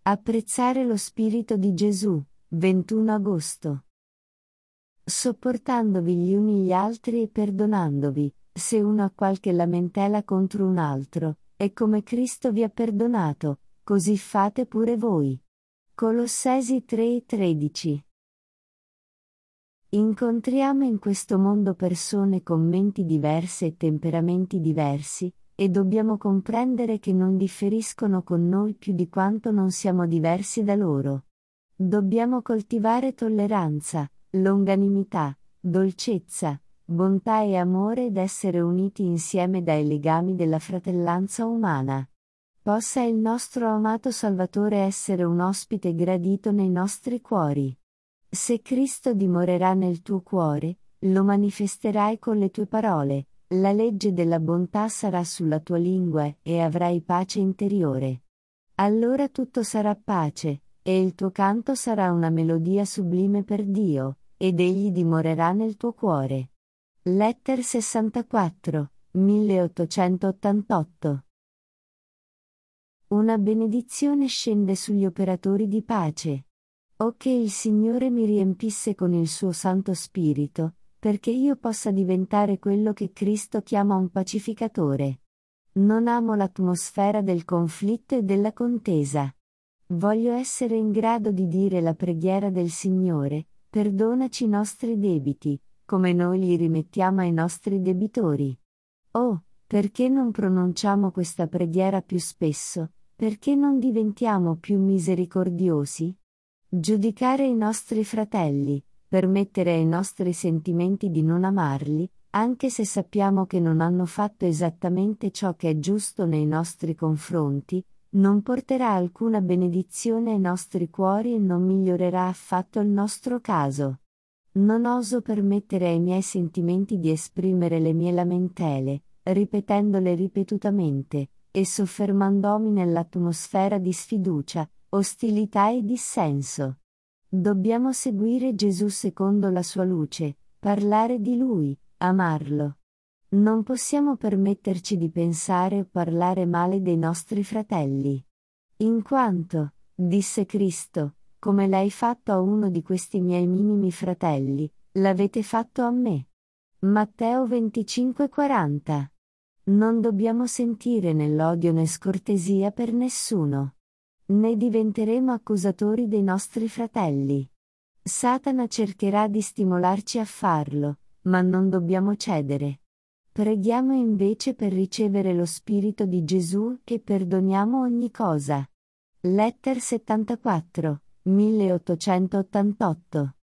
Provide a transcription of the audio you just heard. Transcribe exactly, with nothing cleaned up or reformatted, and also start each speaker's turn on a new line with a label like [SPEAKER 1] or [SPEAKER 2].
[SPEAKER 1] Apprezzare lo spirito di Gesù, ventuno agosto. Sopportandovi gli uni gli altri e perdonandovi, se uno ha qualche lamentela contro un altro, e come Cristo vi ha perdonato, così fate pure voi. Colossesi tre e tredici. Incontriamo in questo mondo persone con menti diverse e temperamenti diversi, e dobbiamo comprendere che non differiscono con noi più di quanto non siamo diversi da loro. Dobbiamo coltivare tolleranza, longanimità, dolcezza, bontà e amore ed essere uniti insieme dai legami della fratellanza umana. Possa il nostro amato Salvatore essere un ospite gradito nei nostri cuori. Se Cristo dimorerà nel tuo cuore, lo manifesterai con le tue parole, la legge della bontà sarà sulla tua lingua e avrai pace interiore. Allora tutto sarà pace, e il tuo canto sarà una melodia sublime per Dio, ed egli dimorerà nel tuo cuore. Letter sessantaquattro, milleottocentottantotto. Una benedizione scende sugli operatori di pace. O che il Signore mi riempisse con il suo Santo Spirito, perché io possa diventare quello che Cristo chiama un pacificatore. Non amo l'atmosfera del conflitto e della contesa. Voglio essere in grado di dire la preghiera del Signore, perdonaci i nostri debiti, come noi li rimettiamo ai nostri debitori. Oh, perché non pronunciamo questa preghiera più spesso, perché non diventiamo più misericordiosi? Giudicare i nostri fratelli, permettere ai nostri sentimenti di non amarli, anche se sappiamo che non hanno fatto esattamente ciò che è giusto nei nostri confronti, non porterà alcuna benedizione ai nostri cuori e non migliorerà affatto il nostro caso. Non oso permettere ai miei sentimenti di esprimere le mie lamentele, ripetendole ripetutamente, e soffermandomi nell'atmosfera di sfiducia, ostilità e dissenso. Dobbiamo seguire Gesù secondo la sua luce, parlare di Lui, amarlo. Non possiamo permetterci di pensare o parlare male dei nostri fratelli. In quanto, disse Cristo, come l'hai fatto a uno di questi miei minimi fratelli, l'avete fatto a me. Matteo venticinque quaranta. Non dobbiamo sentire né l'odio né scortesia per nessuno. Ne diventeremo accusatori dei nostri fratelli. Satana cercherà di stimolarci a farlo, ma non dobbiamo cedere. Preghiamo invece per ricevere lo Spirito di Gesù e perdoniamo ogni cosa. Letter settantaquattro, milleottocentottantotto.